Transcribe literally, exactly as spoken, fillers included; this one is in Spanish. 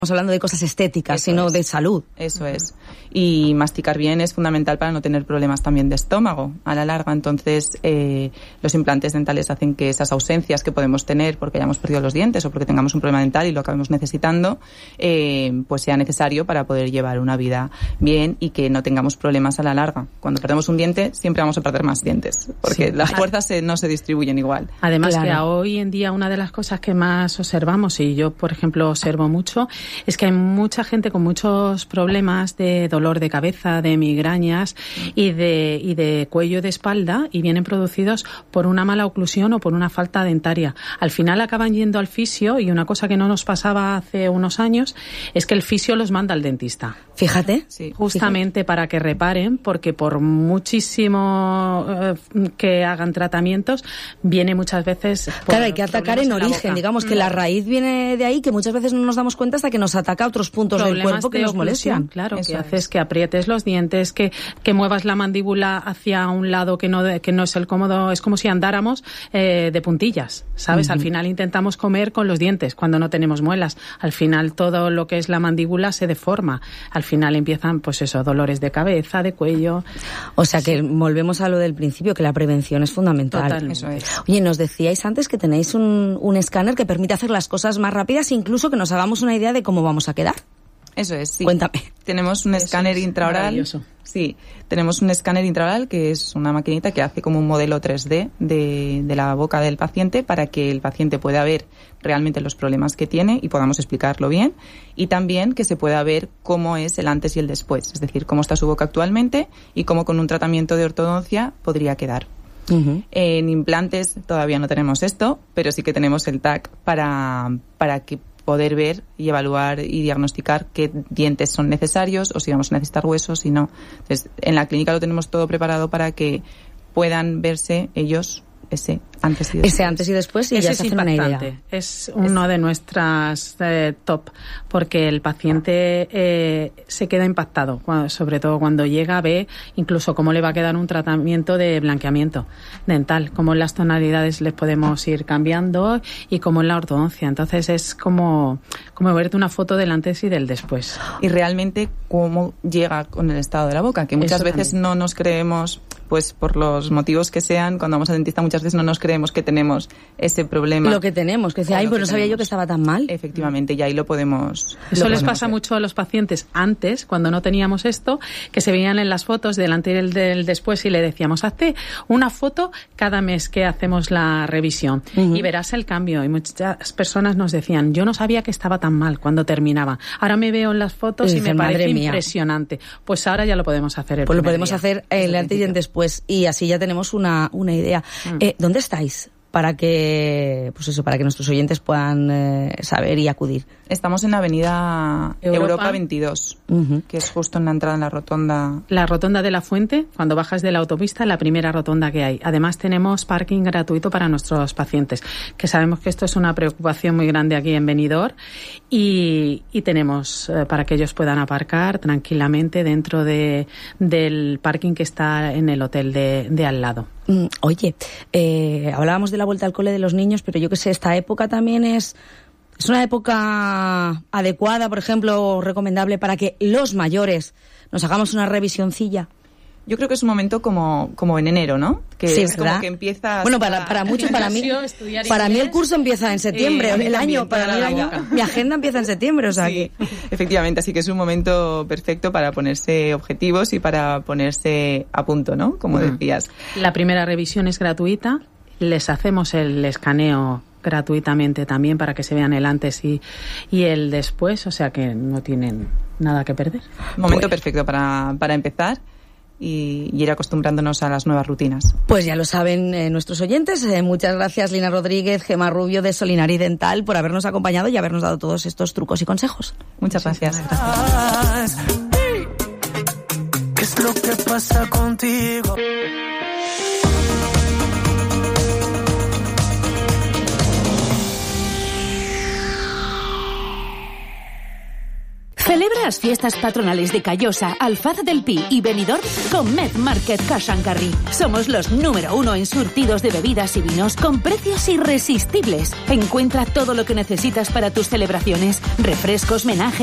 estamos hablando de cosas estéticas, Eso sino es. de salud. Eso es. Y masticar bien es fundamental para no tener problemas también de estómago a la larga. Entonces, eh, los implantes dentales hacen que esas ausencias que podemos tener porque hayamos perdido los dientes o porque tengamos un problema dental y lo acabemos necesitando, eh, pues sea necesario para poder llevar una vida bien y que no tengamos problemas a la larga. Cuando perdemos un diente, siempre vamos a perder más dientes, porque Sí. las fuerzas se, no se distribuyen igual. Además, Claro. que hoy en día una de las cosas que más observamos, y yo, por ejemplo, observo mucho, es que hay mucha gente con muchos problemas de dolor de cabeza, de migrañas y de, y de cuello de espalda, y vienen producidos por una mala oclusión o por una falta dentaria. Al final acaban yendo al fisio, y una cosa que no nos pasaba hace unos años es que el fisio los manda al dentista. Fíjate. Sí. Justamente para que reparen, porque por muchísimo eh, que hagan tratamientos, viene muchas veces... por Claro, hay que atacar en problemas la origen. boca. Digamos que la raíz viene de ahí, que muchas veces no nos damos cuenta hasta que nos ataca a otros puntos del Problemas cuerpo que de nos oclusión, molestan. claro, Eso que es. haces que aprietes los dientes, que, que muevas la mandíbula hacia un lado que no, que no es el cómodo, es como si andáramos eh, de puntillas, ¿sabes? Ujú. Al final intentamos comer con los dientes cuando no tenemos muelas. Al final todo lo que es la mandíbula se deforma. Al final empiezan, pues eso, dolores de cabeza, de cuello. O sea que volvemos a lo del principio, que la prevención es fundamental. Totalmente. Eso es. Oye, nos decíais antes que tenéis un, un escáner que permite hacer las cosas más rápidas, incluso que nos hagamos una idea de cómo vamos a quedar. Eso es, sí. Cuéntame. Tenemos un Eso escáner es intraoral. maravilloso. Sí, tenemos un escáner intraoral que es una maquinita que hace como un modelo tres D de, de la boca del paciente para que el paciente pueda ver realmente los problemas que tiene y podamos explicarlo bien, y también que se pueda ver cómo es el antes y el después, es decir, cómo está su boca actualmente y cómo con un tratamiento de ortodoncia podría quedar. Uh-huh. En implantes todavía no tenemos esto, pero sí que tenemos el T A C para, para que poder ver y evaluar y diagnosticar qué dientes son necesarios o si vamos a necesitar huesos y no. Entonces, en la clínica lo tenemos todo preparado para que puedan verse ellos ese antes y después. Ese antes y después y Ese ya es se hacen una impactante. idea. Es uno de nuestras eh, top, porque el paciente eh, se queda impactado, cuando, sobre todo cuando llega, ve incluso cómo le va a quedar un tratamiento de blanqueamiento dental, cómo en las tonalidades les podemos ir cambiando y cómo en la ortodoncia. Entonces es como, como verte una foto del antes y del después. Y realmente cómo llega con el estado de la boca, que muchas Eso veces también. no nos creemos, pues por los motivos que sean, cuando vamos al dentista muchas veces no nos creemos que tenemos ese problema. Lo que tenemos, que decía, O ay, lo pues que no sabía yo tenemos. que estaba tan mal. Efectivamente, y ahí lo podemos... Eso lo les podemos pasa ver. mucho a los pacientes antes, cuando no teníamos esto, que se veían en las fotos delante y del, del después, y le decíamos, hazte una foto cada mes que hacemos la revisión Uh-huh. y verás el cambio. Y muchas personas nos decían, yo no sabía que estaba tan mal cuando terminaba. Ahora me veo en las fotos Y y, me dicen, parece madre mía. impresionante. Pues ahora ya lo podemos hacer el Pues lo primer podemos día. hacer el Desde antes y el principio. después y así ya tenemos una, una idea. Mm. Eh, ¿Dónde estáis? Para que, pues eso, para que nuestros oyentes puedan eh, saber y acudir. Estamos en la avenida Europa. Europa, veintidós, Uh-huh. que es justo en la entrada en la rotonda. La rotonda de la Fuente, cuando bajas de la autopista, la primera rotonda que hay. Además, tenemos parking gratuito para nuestros pacientes, que sabemos que esto es una preocupación muy grande aquí en Benidorm, y, y tenemos eh, para que ellos puedan aparcar tranquilamente dentro de, del parking que está en el hotel de, de al lado. Mm, Oye, eh, hablábamos de la vuelta al cole de los niños, pero yo que sé, esta época también es, es una época adecuada, por ejemplo, o recomendable para que los mayores nos hagamos una revisioncilla. Yo creo que es un momento como, como en enero, ¿no? Que Sí, es ¿verdad? como que empiezas... Bueno, para, a- para muchos, para mí, Gimnasio, estudiar para mí el inglés. curso empieza en septiembre, Eh, a mí el también, año, para para mí el la año, boca. mi agenda empieza en septiembre, o sea Sí, que... efectivamente, así que es un momento perfecto para ponerse objetivos y para ponerse a punto, ¿no? Como Mm. decías. La primera revisión es gratuita, les hacemos el escaneo gratuitamente también para que se vean el antes y, y el después, o sea que no tienen nada que perder. Momento Pues- perfecto para, para empezar y, y ir acostumbrándonos a las nuevas rutinas. Pues ya lo saben eh, nuestros oyentes. Eh, muchas gracias, Lina Rodríguez, Gemma Rubio de Solinari Dental, por habernos acompañado y habernos dado todos estos trucos y consejos. Muchas gracias. ¿Qué es lo que pasa contigo? Celebra las fiestas patronales de Callosa, Alfaz del Pi y Benidorm con Med Market Cash and Carry. Somos los número uno en surtidos de bebidas y vinos con precios irresistibles. Encuentra todo lo que necesitas para tus celebraciones, refrescos, menaje